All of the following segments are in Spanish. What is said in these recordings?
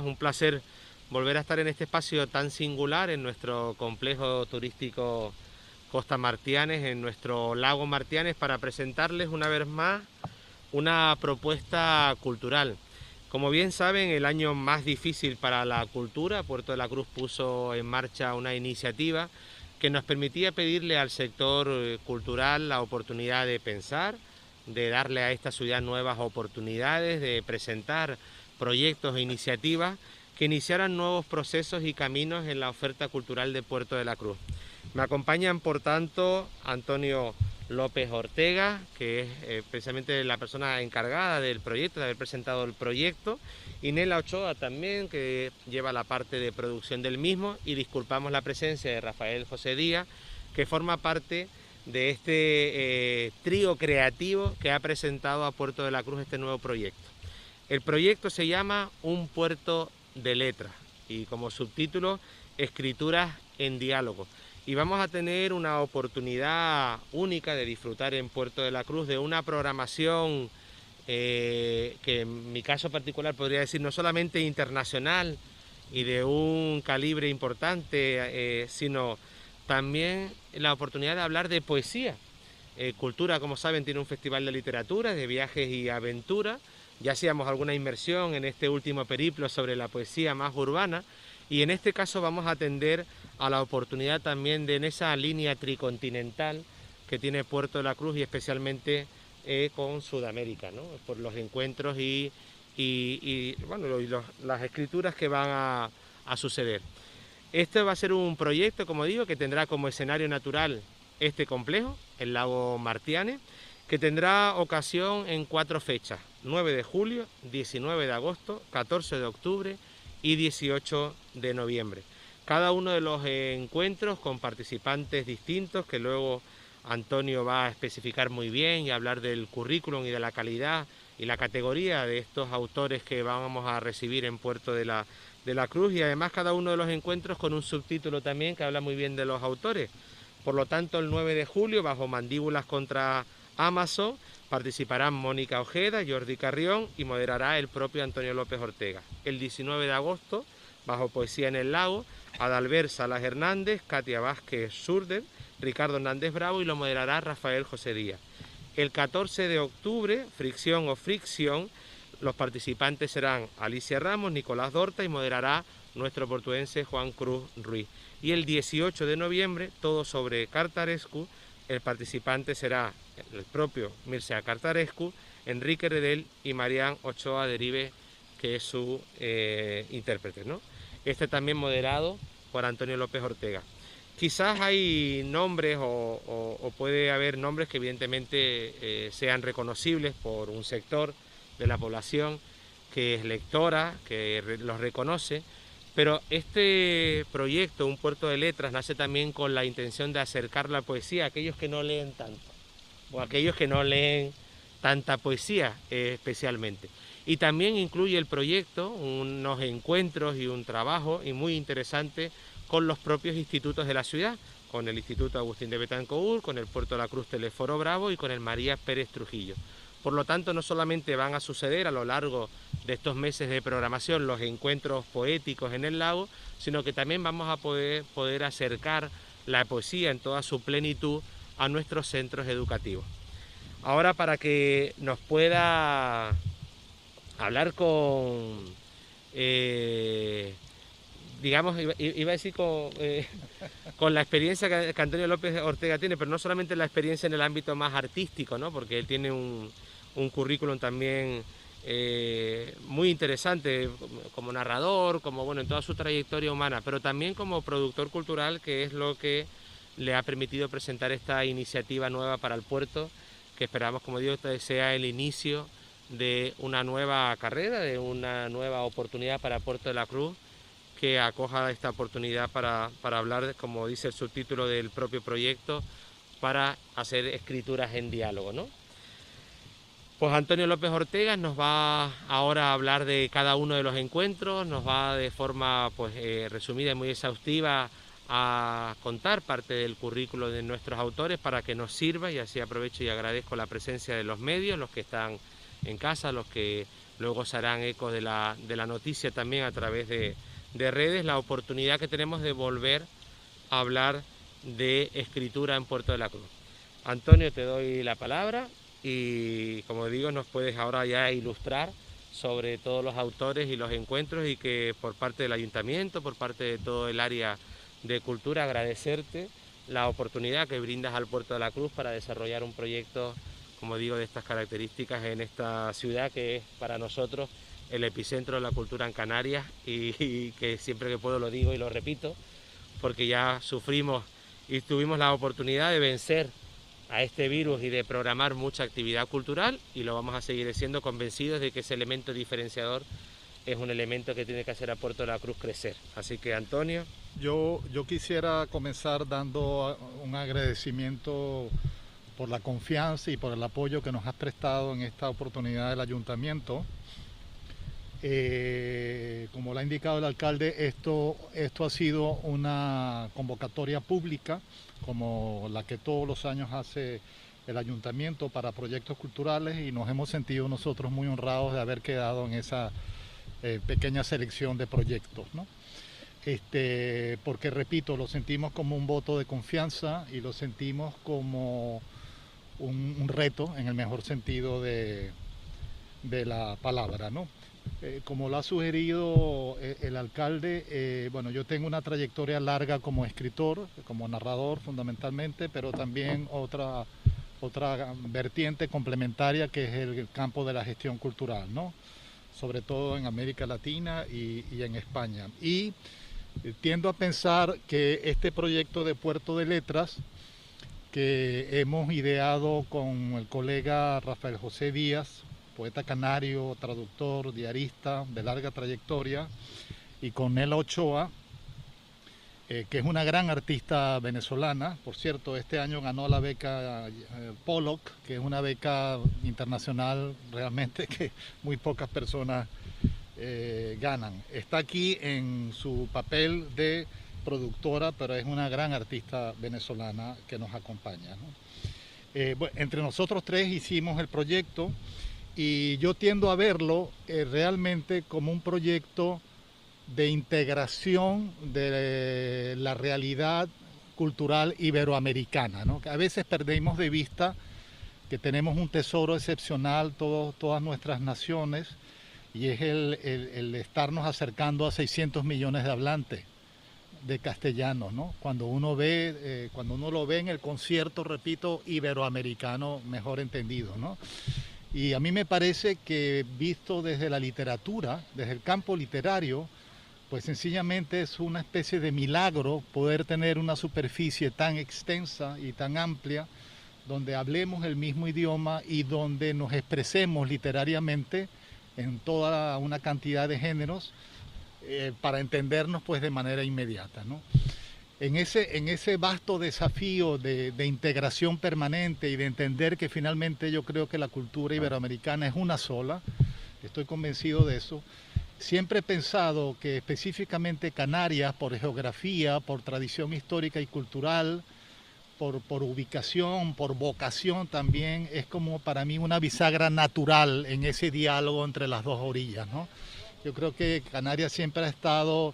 un placer volver a estar en este espacio tan singular, en nuestro complejo turístico Costa Martianes, en nuestro lago Martianes, para presentarles una vez más una propuesta cultural. Como bien saben, el año más difícil para la cultura, Puerto de la Cruz puso en marcha una iniciativa que nos permitía pedirle al sector cultural la oportunidad de pensar, de darle a esta ciudad nuevas oportunidades, de presentar proyectos e iniciativas que iniciaran nuevos procesos y caminos en la oferta cultural de Puerto de la Cruz. Me acompañan, por tanto, Antonio López Ortega, que es precisamente la persona encargada del proyecto, de haber presentado el proyecto, y Nela Ochoa también, que lleva la parte de producción del mismo, y disculpamos la presencia de Rafael José Díaz, que forma parte de este trío creativo que ha presentado a Puerto de la Cruz este nuevo proyecto. El proyecto se llama Un Puerto de Letras y como subtítulo Escrituras en Diálogo. Y vamos a tener una oportunidad única de disfrutar en Puerto de la Cruz de una programación que en mi caso particular podría decir no solamente internacional y de un calibre importante, sino también la oportunidad de hablar de poesía. Cultura, como saben, tiene un festival de literatura, de viajes y aventuras. Ya hacíamos alguna inmersión en este último periplo sobre la poesía más urbana y en este caso vamos a atender a la oportunidad también de en esa línea tricontinental que tiene Puerto de la Cruz y especialmente con Sudamérica, ¿no? Por los encuentros las escrituras que van a suceder. Este va a ser un proyecto, como digo, que tendrá como escenario natural este complejo, el lago Martianes, que tendrá ocasión en 4 fechas: 9 de julio, 19 de agosto, 14 de octubre y 18 de noviembre. Cada uno de los encuentros con participantes distintos, que luego Antonio va a especificar muy bien y hablar del currículum y de la calidad y la categoría de estos autores que vamos a recibir en Puerto de la Cruz, y además cada uno de los encuentros con un subtítulo también que habla muy bien de los autores. Por lo tanto, el 9 de julio, bajo Mandíbulas contra Amazon, participarán Mónica Ojeda, Jordi Carrión y moderará el propio Antonio López Ortega. El 19 de agosto, bajo Poesía en el Lago, Adalbert Salas Hernández, Katia Vázquez Surder, Ricardo Hernández Bravo y lo moderará Rafael José Díaz. El 14 de octubre, Fricción o Fricción, los participantes serán Alicia Ramos, Nicolás Dorta y moderará nuestro portuense Juan Cruz Ruiz. Y el 18 de noviembre, todo sobre Cartarescu, el participante será el propio Mircea Cartarescu, Enrique Redel y Marián Ochoa Derive, que es su intérprete, ¿no? Este también moderado por Antonio López Ortega. Quizás hay nombres o puede haber nombres que evidentemente sean reconocibles por un sector de la población que es lectora, que los reconoce, pero este proyecto, Un Puerto de Letras, nace también con la intención de acercar la poesía a aquellos que no leen tanto, o a aquellos que no leen tanta poesía especialmente. Y también incluye el proyecto unos encuentros y un trabajo y muy interesante con los propios institutos de la ciudad, con el Instituto Agustín de Betancourt, con el Puerto de la Cruz Teleforo Bravo y con el María Pérez Trujillo. Por lo tanto, no solamente van a suceder a lo largo de estos meses de programación los encuentros poéticos en el lago, sino que también vamos a poder acercar la poesía en toda su plenitud a nuestros centros educativos. Ahora, para que nos pueda hablar con, digamos, iba a decir con la experiencia que Antonio López Ortega tiene, pero no solamente la experiencia en el ámbito más artístico, ¿no? Porque él tiene un currículum también muy interesante como narrador, como bueno, en toda su trayectoria humana, pero también como productor cultural, que es lo que le ha permitido presentar esta iniciativa nueva para el puerto, que esperamos, como digo, sea el inicio de una nueva carrera, de una nueva oportunidad para Puerto de la Cruz, que acoja esta oportunidad para hablar, como dice el subtítulo del propio proyecto, para hacer escrituras en diálogo, ¿no? Pues Antonio López Ortega nos va ahora a hablar de cada uno de los encuentros, nos va de forma resumida y muy exhaustiva a contar parte del currículo de nuestros autores para que nos sirva, y así aprovecho y agradezco la presencia de los medios, los que están en casa, los que luego se harán eco de la noticia también a través de redes, la oportunidad que tenemos de volver a hablar de escritura en Puerto de la Cruz. Antonio, te doy la palabra y, como digo, nos puedes ahora ya ilustrar sobre todos los autores y los encuentros, y que por parte del Ayuntamiento, por parte de todo el área de cultura, agradecerte la oportunidad que brindas al Puerto de la Cruz para desarrollar un proyecto, como digo, de estas características en esta ciudad que es para nosotros el epicentro de la cultura en Canarias, y que siempre que puedo lo digo y lo repito, porque ya sufrimos y tuvimos la oportunidad de vencer a este virus y de programar mucha actividad cultural, y lo vamos a seguir siendo, convencidos de que ese elemento diferenciador es un elemento que tiene que hacer a Puerto de la Cruz crecer. Así que, Antonio. Yo quisiera comenzar dando un agradecimiento por la confianza y por el apoyo que nos has prestado en esta oportunidad del Ayuntamiento. Como lo ha indicado el alcalde, esto ha sido una convocatoria pública, como la que todos los años hace el Ayuntamiento para proyectos culturales, y nos hemos sentido nosotros muy honrados de haber quedado en esa pequeña selección de proyectos, ¿no? Porque, repito, lo sentimos como un voto de confianza y lo sentimos como un reto en el mejor sentido de la palabra, ¿no? Como lo ha sugerido el alcalde, bueno, yo tengo una trayectoria larga como escritor, como narrador fundamentalmente, pero también otra vertiente complementaria, que es el campo de la gestión cultural, ¿no? Sobre todo en América Latina y en España. Y tiendo a pensar que este proyecto de Puerto de Letras, que hemos ideado con el colega Rafael José Díaz, poeta canario, traductor, diarista de larga trayectoria, y con Nela Ochoa, que es una gran artista venezolana. Por cierto, este año ganó la beca Pollock, que es una beca internacional realmente que muy pocas personas ganan. Está aquí en su papel de productora, pero es una gran artista venezolana que nos acompaña, ¿no? Bueno, entre nosotros tres hicimos el proyecto, y yo tiendo a verlo realmente como un proyecto de integración de la realidad cultural iberoamericana, ¿no? Que a veces perdemos de vista que tenemos un tesoro excepcional, todas nuestras naciones, y es el estarnos acercando a 600 millones de hablantes de castellanos, ¿no? Cuando uno lo ve en el concierto, repito, iberoamericano, mejor entendido, ¿no? Y a mí me parece que, visto desde la literatura, desde el campo literario, pues sencillamente es una especie de milagro poder tener una superficie tan extensa y tan amplia, donde hablemos el mismo idioma y donde nos expresemos literariamente en toda una cantidad de géneros, para entendernos pues de manera inmediata, ¿no? En ese vasto desafío de integración permanente y de entender que finalmente yo creo que la cultura iberoamericana es una sola, estoy convencido de eso. Siempre he pensado que específicamente Canarias, por geografía, por tradición histórica y cultural, por ubicación, por vocación también, es como para mí una bisagra natural en ese diálogo entre las dos orillas, ¿no? Yo creo que Canarias siempre ha estado,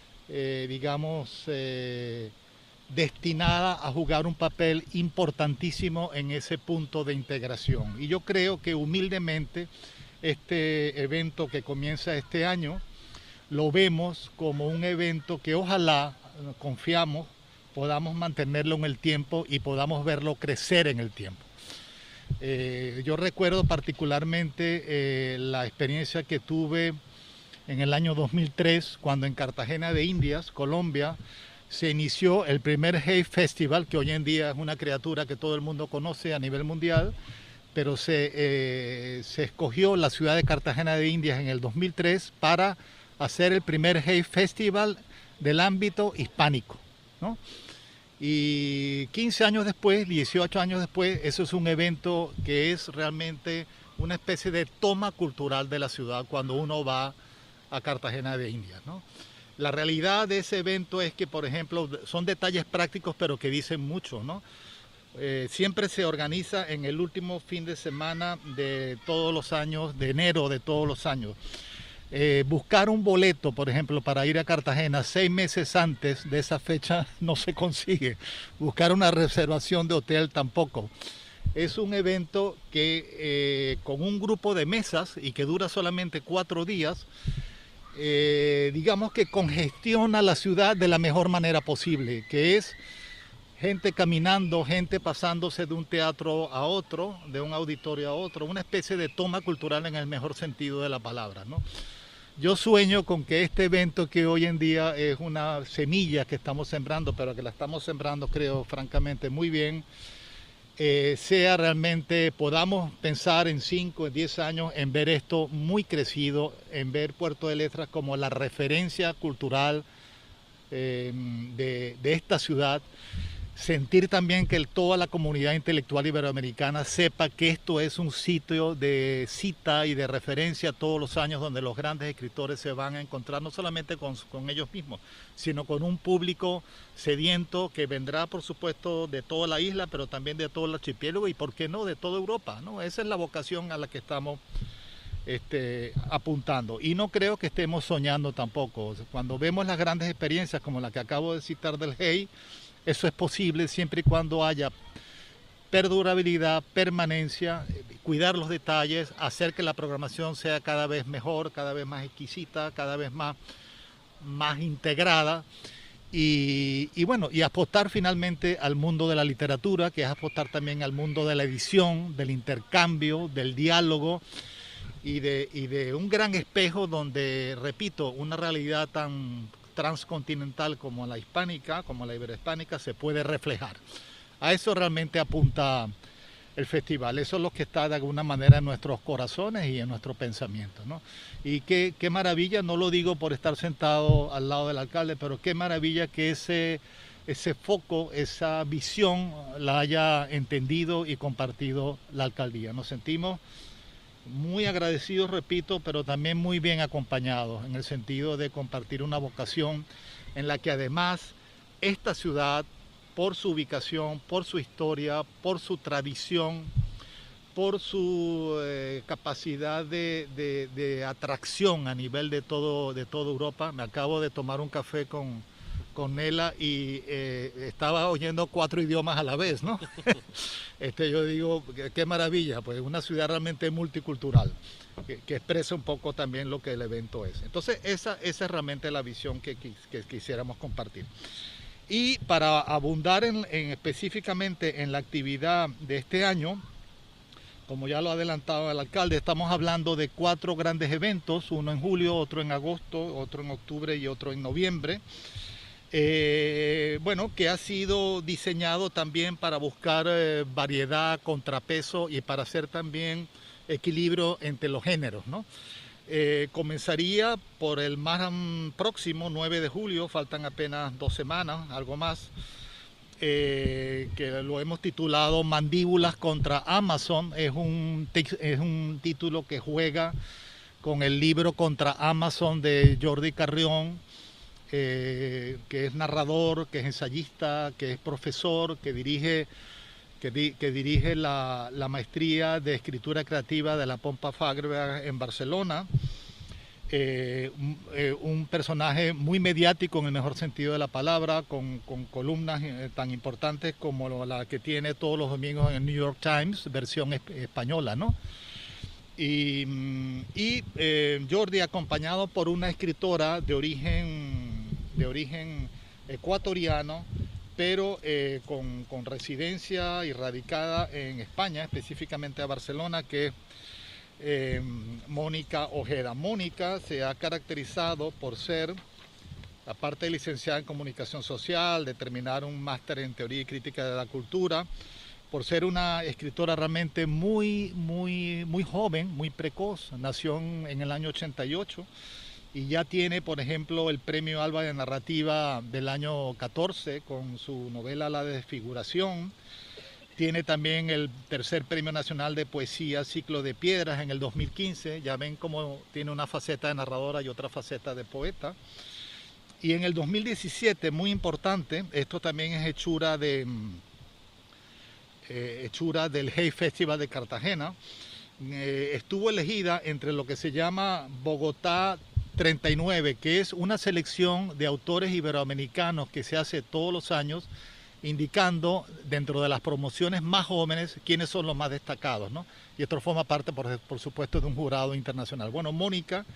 destinada a jugar un papel importantísimo en ese punto de integración. Y yo creo que humildemente este evento que comienza este año lo vemos como un evento que ojalá, confiamos, podamos mantenerlo en el tiempo y podamos verlo crecer en el tiempo. Yo recuerdo particularmente la experiencia que tuve en el año 2003, cuando en Cartagena de Indias, Colombia, se inició el primer Hay Festival, que hoy en día es una criatura que todo el mundo conoce a nivel mundial, pero se escogió la ciudad de Cartagena de Indias en el 2003 para hacer el primer Hay Festival del ámbito hispánico, ¿no? Y 15 años después, 18 años después, eso es un evento que es realmente una especie de toma cultural de la ciudad cuando uno va a Cartagena de Indias, ¿no? La realidad de ese evento es que, por ejemplo, son detalles prácticos pero que dicen mucho, ¿no? Siempre se organiza en el último fin de semana de todos los años, de enero de todos los años. Buscar un boleto, por ejemplo, para ir a Cartagena 6 meses antes de esa fecha no se consigue. Buscar una reservación de hotel tampoco. Es un evento que con un grupo de mesas y que dura solamente 4 días, digamos que congestiona la ciudad de la mejor manera posible, que es gente caminando, gente pasándose de un teatro a otro, de un auditorio a otro, una especie de toma cultural en el mejor sentido de la palabra, ¿no? Yo sueño con que este evento, que hoy en día es una semilla que estamos sembrando, pero que la estamos sembrando, creo, francamente, muy bien, sea realmente, podamos pensar en 5, 10 años en ver esto muy crecido, en ver Puerto de Letras como la referencia cultural de esta ciudad. Sentir también que toda la comunidad intelectual iberoamericana sepa que esto es un sitio de cita y de referencia todos los años, donde los grandes escritores se van a encontrar no solamente con ellos mismos, sino con un público sediento que vendrá, por supuesto, de toda la isla, pero también de todo el archipiélago y, por qué no, de toda Europa, ¿no? Esa es la vocación a la que estamos apuntando, y no creo que estemos soñando tampoco. Cuando vemos las grandes experiencias como la que acabo de citar del Hey, eso es posible siempre y cuando haya perdurabilidad, permanencia, cuidar los detalles, hacer que la programación sea cada vez mejor, cada vez más exquisita, cada vez más integrada, y bueno, y apostar finalmente al mundo de la literatura, que es apostar también al mundo de la edición, del intercambio, del diálogo, y de un gran espejo donde, repito, una realidad tan transcontinental como la hispánica, como la iberohispánica, se puede reflejar. A eso realmente apunta el festival. Eso es lo que está de alguna manera en nuestros corazones y en nuestro pensamiento, ¿no? Y qué maravilla, no lo digo por estar sentado al lado del alcalde, pero qué maravilla que ese foco, esa visión la haya entendido y compartido la alcaldía. Nos sentimos muy agradecidos, repito, pero también muy bien acompañados, en el sentido de compartir una vocación en la que además esta ciudad, por su ubicación, por su historia, por su tradición, por su capacidad de atracción a nivel de toda Europa. Me acabo de tomar un café con Nela y estaba oyendo 4 idiomas a la vez, ¿no? Yo digo, qué maravilla, pues una ciudad realmente multicultural, que expresa un poco también lo que el evento es. Entonces esa es realmente la visión que quisiéramos compartir. Y para abundar específicamente en la actividad de este año, como ya lo ha adelantado el alcalde, estamos hablando de 4 grandes eventos, uno en julio, otro en agosto, otro en octubre y otro en noviembre. Bueno, que ha sido diseñado también para buscar variedad, contrapeso y para hacer también equilibrio entre los géneros, ¿no? Comenzaría por el más próximo, 9 de julio, faltan apenas 2 semanas, algo más, que lo hemos titulado Mandíbulas contra Amazon. Es un título que juega con el libro Contra Amazon de Jordi Carrión, que es narrador, que es ensayista, que es profesor, que dirige la maestría de escritura creativa de la Pompa Fabra en Barcelona. Un personaje muy mediático en el mejor sentido de la palabra, con columnas tan importantes como la que tiene todos los domingos en el New York Times, versión española, ¿no? Y Jordi, acompañado por una escritora de origen ecuatoriano, pero con residencia y radicada en España, específicamente a Barcelona, que es Mónica Ojeda. Mónica se ha caracterizado por ser, aparte de licenciada en Comunicación Social, de terminar un máster en Teoría y Crítica de la Cultura, por ser una escritora realmente muy joven, muy precoz. Nació en el año 88 y ya tiene, por ejemplo, el Premio Alba de Narrativa del año 14 con su novela La Desfiguración. Tiene también el tercer Premio Nacional de Poesía Ciclo de Piedras en el 2015. Ya ven cómo tiene una faceta de narradora y otra faceta de poeta. Y en el 2017, muy importante, esto también es hechura de hechura del Hay Festival de Cartagena. Estuvo elegida entre lo que se llama Bogotá 39, que es una selección de autores iberoamericanos que se hace todos los años, indicando dentro de las promociones más jóvenes quiénes son los más destacados, ¿no? Y esto forma parte, por supuesto, de un jurado internacional. Bueno, Mónica,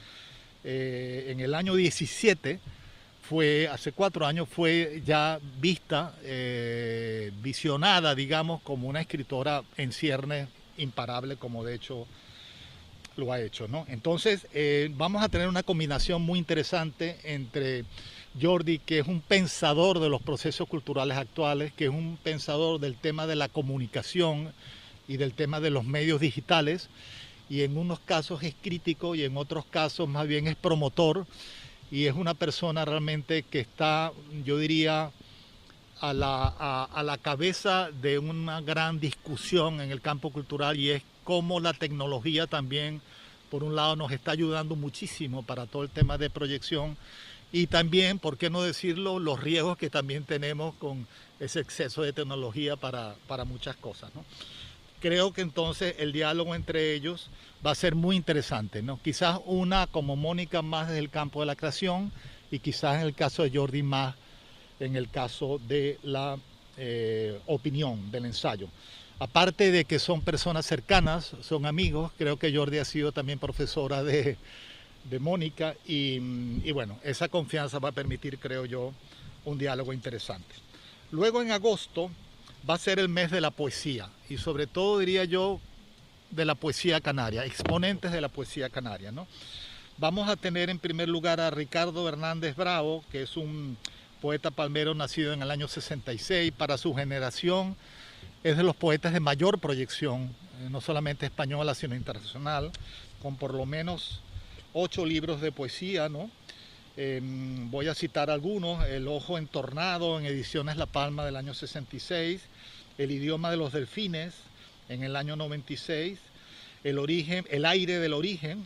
en el año 17, hace 4 años, fue ya vista, visionada, digamos, como una escritora en ciernes imparable, como de hecho lo ha hecho, ¿no? Entonces vamos a tener una combinación muy interesante entre Jordi, que es un pensador de los procesos culturales actuales, que es un pensador del tema de la comunicación y del tema de los medios digitales, y en unos casos es crítico y en otros casos más bien es promotor, y es una persona realmente que está, yo diría, a la cabeza de una gran discusión en el campo cultural, y es cómo la tecnología también, por un lado, nos está ayudando muchísimo para todo el tema de proyección, y también, por qué no decirlo, los riesgos que también tenemos con ese exceso de tecnología para muchas cosas, ¿no? Creo que entonces el diálogo entre ellos va a ser muy interesante, ¿no? Quizás una como Mónica más desde el campo de la creación, y quizás en el caso de Jordi más en el caso de la opinión, del ensayo. Aparte de que son personas cercanas, son amigos, creo que Jordi ha sido también profesora de Mónica, y bueno, esa confianza va a permitir, creo yo, un diálogo interesante. Luego en agosto va a ser el mes de la poesía, y sobre todo diría yo de la poesía canaria, exponentes de la poesía canaria, ¿no? Vamos a tener en primer lugar a Ricardo Hernández Bravo, que es un poeta palmero nacido en el año 66, para su generación es de los poetas de mayor proyección, no solamente española sino internacional, con por lo menos 8 libros de poesía, ¿no? Voy a citar algunos: El ojo entornado en Ediciones La Palma del año 66, El idioma de los delfines en el año 96, El aire del origen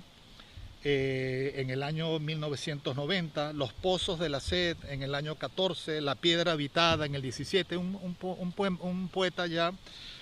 en el año 1990, Los pozos de la sed en el año 14, La piedra habitada en el 17, un poeta ya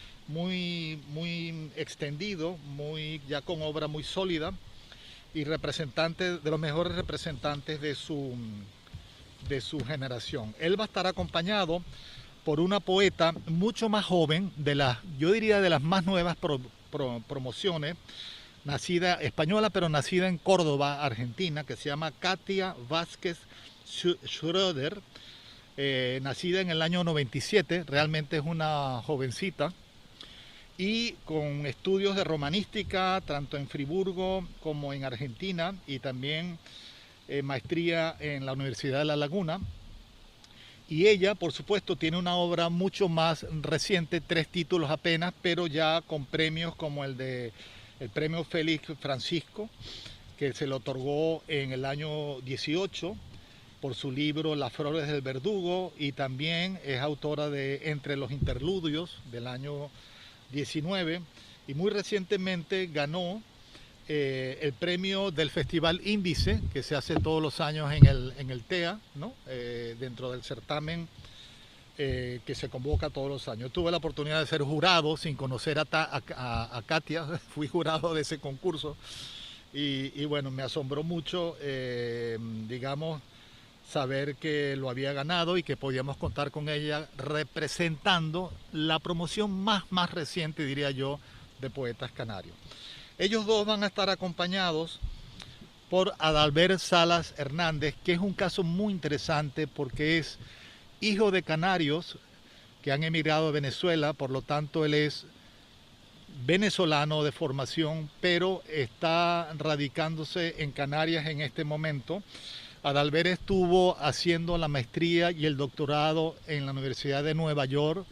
muy extendido, ya con obra muy sólida, y representante de los mejores representantes de su generación. Él va a estar acompañado por una poeta mucho más joven, yo diría de las más nuevas promociones, nacida española, pero nacida en Córdoba, Argentina, que se llama Katia Vázquez Schroeder, nacida en el año 97, realmente es una jovencita, y con estudios de romanística, tanto en Friburgo como en Argentina, y también maestría en la Universidad de La Laguna. Y ella, por supuesto, tiene una obra mucho más reciente, 3 títulos apenas, pero ya con premios como el premio Félix Francisco, que se le otorgó en el año 18 por su libro Las flores del verdugo, y también es autora de Entre los interludios del año 19, y muy recientemente ganó el premio del Festival Índice, que se hace todos los años en el TEA, ¿no? Dentro del certamen que se convoca todos los años. Tuve la oportunidad de ser jurado sin conocer a Katia, fui jurado de ese concurso, y bueno, me asombró mucho, digamos, saber que lo había ganado y que podíamos contar con ella representando la promoción más reciente, diría yo, de poetas canarios. Ellos dos van a estar acompañados por Adalbert Salas Hernández, que es un caso muy interesante porque es hijo de canarios que han emigrado a Venezuela, por lo tanto él es venezolano de formación, pero está radicándose en Canarias en este momento. Adalbert estuvo haciendo la maestría y el doctorado en la Universidad de Nueva York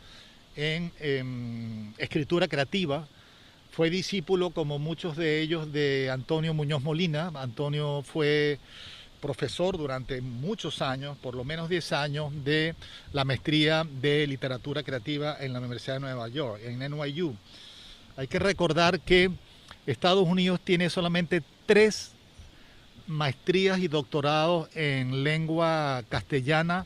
en escritura creativa. Fue discípulo, como muchos de ellos, de Antonio Muñoz Molina. Antonio fue profesor durante muchos años, por lo menos 10 años, de la maestría de literatura creativa en la Universidad de Nueva York, en NYU. Hay que recordar que Estados Unidos tiene solamente 3 maestrías y doctorados en lengua castellana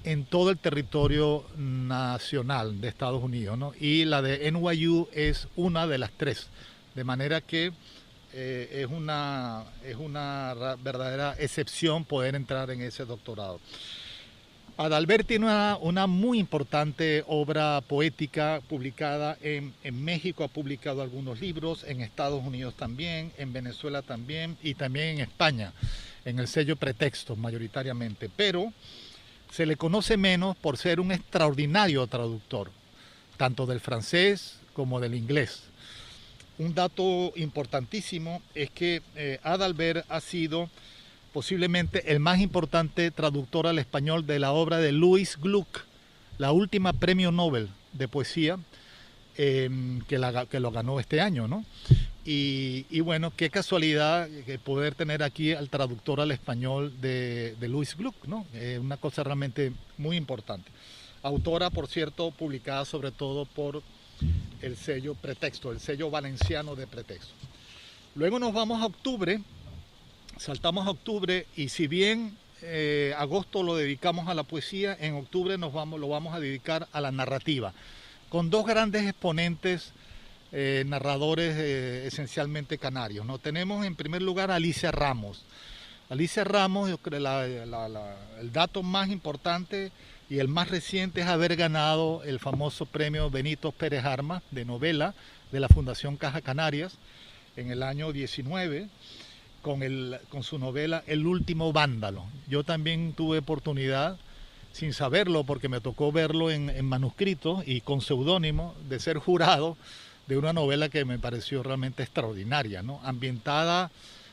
en todo el territorio nacional de Estados Unidos, ¿no? Y la de NYU es una de las tres, de manera que es una verdadera excepción poder entrar en ese doctorado. Adalbert tiene una muy importante obra poética publicada en México, ha publicado algunos libros, en Estados Unidos también, en Venezuela también y también en España, en el sello Pretextos mayoritariamente, pero se le conoce menos por ser un extraordinario traductor, tanto del francés como del inglés. Un dato importantísimo es que Adalbert ha sido posiblemente el más importante traductor al español de la obra de Louise Gluck, la última premio Nobel de poesía que lo ganó este año, ¿no? Y bueno, qué casualidad poder tener aquí al traductor al español de Louise Gluck, ¿no? Una cosa realmente muy importante. Autora, por cierto, publicada sobre todo por el sello Pretexto, el sello valenciano de Pretexto. Luego nos vamos a octubre. Saltamos a octubre y si bien agosto lo dedicamos a la poesía, en octubre lo vamos a dedicar a la narrativa, con dos grandes exponentes narradores esencialmente canarios, ¿no? Tenemos en primer lugar a Alicia Ramos. Alicia Ramos, yo creo el dato más importante y el más reciente es haber ganado el famoso premio Benito Pérez Armas de novela de la Fundación Caja Canarias en el año 19. Con su novela El último vándalo. Yo también tuve oportunidad, sin saberlo porque me tocó verlo en manuscrito y con seudónimo, de ser jurado de una novela que me pareció realmente extraordinaria, ¿no? Ambientada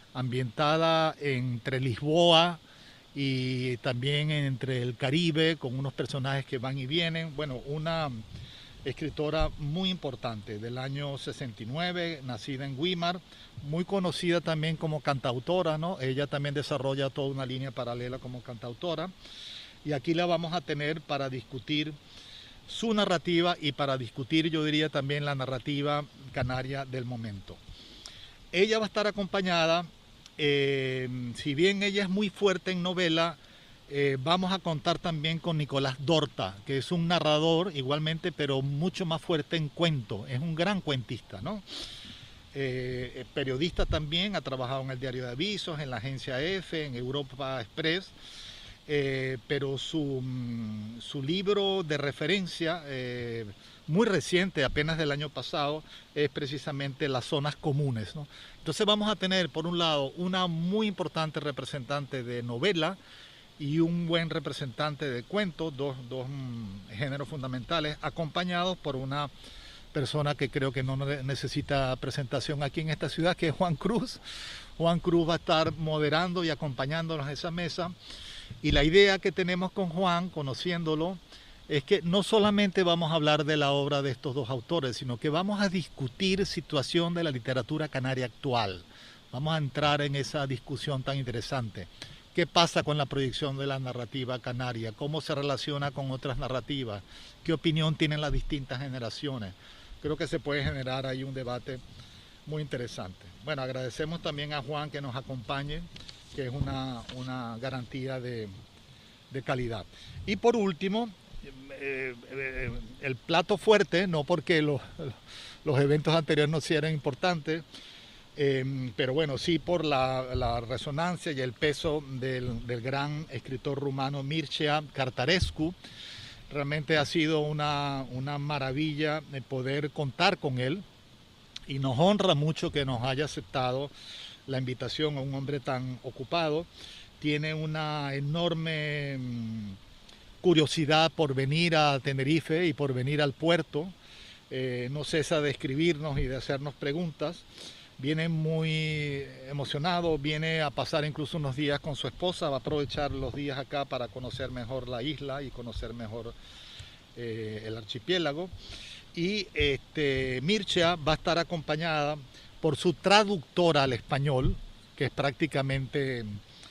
entre Lisboa y también entre el Caribe, con unos personajes que van y vienen. Bueno, una escritora muy importante del año 69, nacida en Weimar, muy conocida también como cantautora, ¿no? Ella también desarrolla toda una línea paralela como cantautora y aquí la vamos a tener para discutir su narrativa y para discutir, yo diría, también la narrativa canaria del momento. Ella va a estar acompañada, si bien ella es muy fuerte en novela, vamos a contar también con Nicolás Dorta, que es un narrador igualmente, pero mucho más fuerte en cuento. Es un gran cuentista, ¿no? Periodista también, ha trabajado en el Diario de Avisos, en la agencia EFE, en Europa Express, pero su libro de referencia, muy reciente, apenas del año pasado, es precisamente Las zonas comunes, ¿no? Entonces vamos a tener, por un lado, una muy importante representante de novela, y un buen representante de cuentos, dos géneros fundamentales, acompañados por una persona que creo que no necesita presentación aquí en esta ciudad, que es Juan Cruz. Juan Cruz va a estar moderando y acompañándonos a esa mesa. Y la idea que tenemos con Juan, conociéndolo, es que no solamente vamos a hablar de la obra de estos dos autores, sino que vamos a discutir situación de la literatura canaria actual. Vamos a entrar en esa discusión tan interesante. ¿Qué pasa con la proyección de la narrativa canaria? ¿Cómo se relaciona con otras narrativas? ¿Qué opinión tienen las distintas generaciones? Creo que se puede generar ahí un debate muy interesante. Bueno, agradecemos también a Juan que nos acompañe, que es una garantía de calidad. Y por último, el plato fuerte, no porque los eventos anteriores no sean importantes, pero bueno, sí por la resonancia y el peso del gran escritor rumano Mircea Cărtărescu. Realmente ha sido una maravilla poder contar con él y nos honra mucho que nos haya aceptado la invitación a un hombre tan ocupado. Tiene una enorme curiosidad por venir a Tenerife y por venir al puerto. No cesa de escribirnos y de hacernos preguntas. Viene muy emocionado, viene a pasar incluso unos días con su esposa, va a aprovechar los días acá para conocer mejor la isla y conocer mejor el archipiélago. Y Mircea va a estar acompañada por su traductora al español, que es prácticamente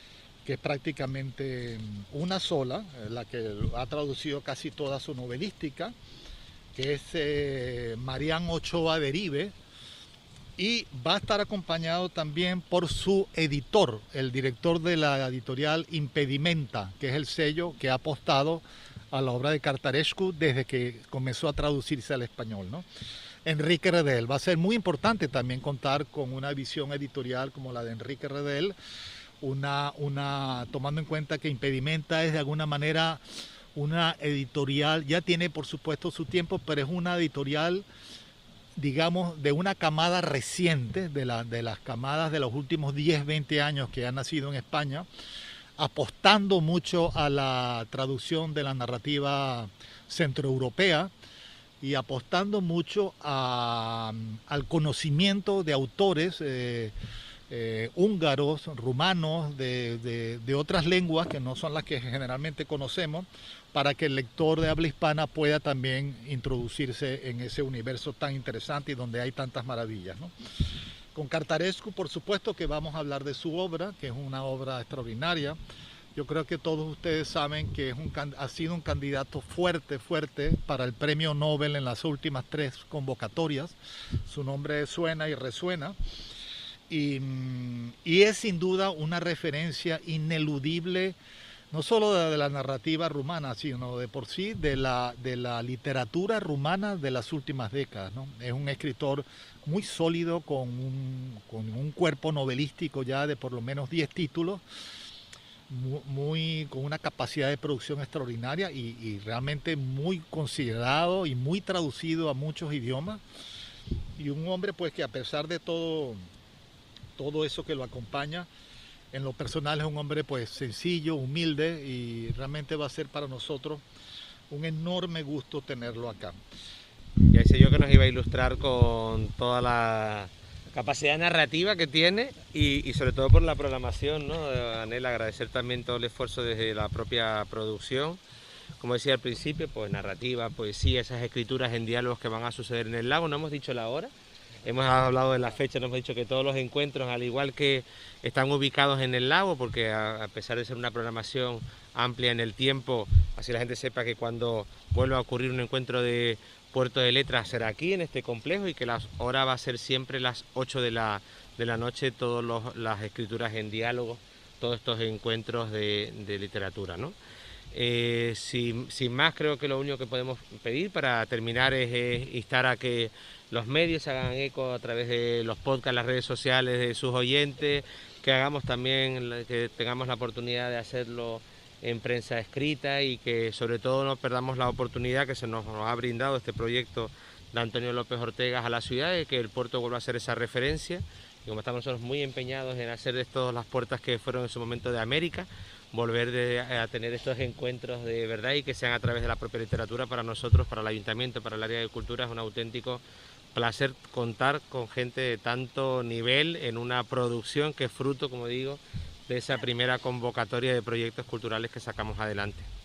una sola, la que ha traducido casi toda su novelística, que es Marián Ochoa Derive. Y va a estar acompañado también por su editor, el director de la editorial Impedimenta, que es el sello que ha apostado a la obra de Cartarescu desde que comenzó a traducirse al español, ¿no? Enrique Redel. Va a ser muy importante también contar con una visión editorial como la de Enrique Redel, tomando en cuenta que Impedimenta es de alguna manera una editorial, ya tiene por supuesto su tiempo, pero es una editorial, digamos, de una camada reciente, de las camadas de los últimos 10, 20 años que han nacido en España, apostando mucho a la traducción de la narrativa centroeuropea y apostando mucho al conocimiento de autores húngaros, rumanos, de otras lenguas que no son las que generalmente conocemos, para que el lector de habla hispana pueda también introducirse en ese universo tan interesante y donde hay tantas maravillas, ¿no? Con Cartarescu, por supuesto que vamos a hablar de su obra, que es una obra extraordinaria. Yo creo que todos ustedes saben que ha sido un candidato fuerte para el premio Nobel en las últimas 3 convocatorias. Su nombre suena y resuena. Y es sin duda una referencia ineludible, no solo de la narrativa rumana, sino de por sí de la literatura rumana de las últimas décadas, ¿no? Es un escritor muy sólido, con un cuerpo novelístico ya de por lo menos 10 títulos, con una capacidad de producción extraordinaria y realmente muy considerado y muy traducido a muchos idiomas. Y un hombre pues que a pesar de todo eso que lo acompaña, en lo personal es un hombre pues sencillo, humilde, y realmente va a ser para nosotros un enorme gusto tenerlo acá. Ya decía yo que nos iba a ilustrar con toda la capacidad narrativa que tiene y sobre todo por la programación, ¿no? Anel, agradecer también todo el esfuerzo desde la propia producción. Como decía al principio, pues narrativa, poesía, esas escrituras en diálogos que van a suceder en el lago. No hemos dicho la hora. Hemos hablado de la fecha, nos hemos dicho que todos los encuentros, al igual que están ubicados en el lago, porque a pesar de ser una programación amplia en el tiempo, así la gente sepa que cuando vuelva a ocurrir un encuentro de Puerto de Letras será aquí en este complejo y que la hora va a ser siempre las 8 de la noche, todas las escrituras en diálogo, todos estos encuentros de literatura, ¿no? Sin más, creo que lo único que podemos pedir para terminar es instar a que los medios hagan eco a través de los podcasts, las redes sociales de sus oyentes, que hagamos también, que tengamos la oportunidad de hacerlo en prensa escrita y que sobre todo no perdamos la oportunidad que se nos ha brindado este proyecto de Antonio López Ortega a la ciudad, de que el puerto vuelva a ser esa referencia. Y como estamos nosotros muy empeñados en hacer de todas las puertas que fueron en su momento de América, volver a tener estos encuentros de verdad y que sean a través de la propia literatura. Para nosotros, para el Ayuntamiento, para el área de cultura, es un auténtico placer contar con gente de tanto nivel en una producción que es fruto, como digo, de esa primera convocatoria de proyectos culturales que sacamos adelante.